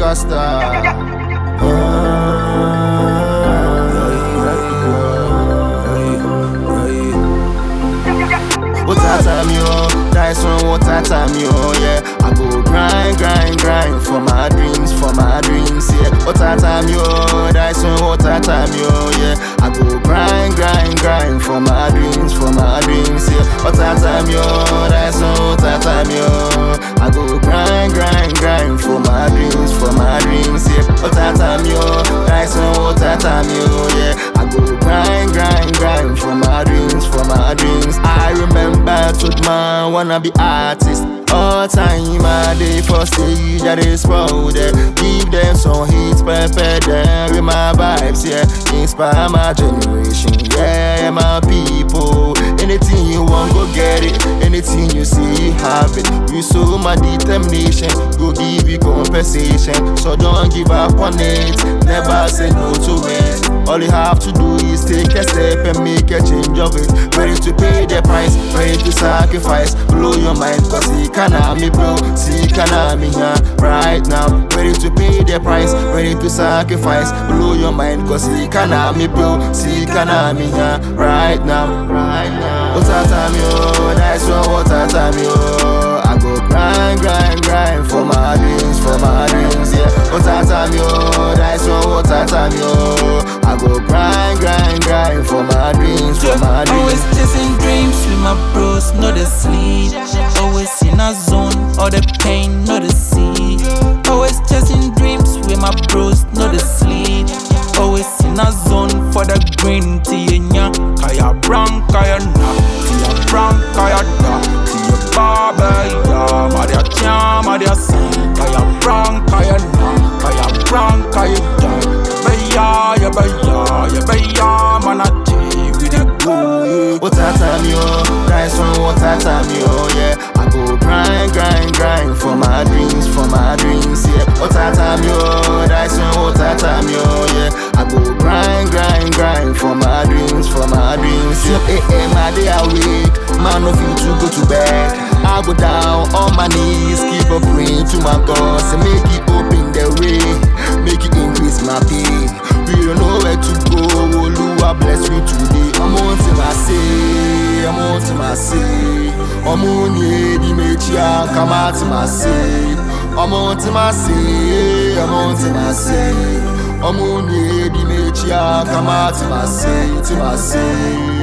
superstar. What time yo, Dyson, what time yo, yeah. I go grind for my dreams, yeah. What time yo, Dyson, what time yo, yeah. I go grind for my dreams, yeah. What time yo, Dyson, what time yo. I go grind for my dreams, yeah. What time yo, Dyson, what time yo, yeah. I go grind for my dreams, I remember I told man wanna be artist. All time I day for stage I dey spoil them. Give them some hits, prepare them with my vibes, yeah. Inspire my generation, yeah, my people. Anything you want, go get it. Anything you see, have it. We show my determination, go give you compensation. So don't give up on it, never say no to it. All you have to do is take a step and make a change of it. Ready to pay the price, ready to sacrifice. Blow your mind, cause see me bro, see me here right now. Ready to pay the price, ready to sacrifice. Blow your mind, cause see me bro, see me here right now. What time yo, that's what time yo. I go grind for my dreams, yeah. What time yo, that's what time yo. I go grind for my dreams, Always chasing dreams with my bros, not the sleep. Always in a zone, all the pain, not the sea. Always chasing dreams with my bros, not the sleep. Always in a zone for the green tea, nya. Kaya brown, kaya na. Tia brown, kaya da. Tia baba, ya. Maria tia, Maria sing. Kaya brown, kaya na. Kaya brown, kaya da. Ya baya, manachi with the good. What time yo, Dyson, what time yo, yeah. I go grind for my dreams, yeah. What time yo, Dyson, what time yo, yeah. I go grind for my dreams, yeah. My day awake, man of you to go to bed. I go down on my knees, keep on praying to my God, so make it open the way, make it increase my pay. We don't know where to go, Oluwa bless me today. I'm on to my say, I'm on the mecha, come out to my say. I'm on to my say, I'm on the mecha, come out to my say,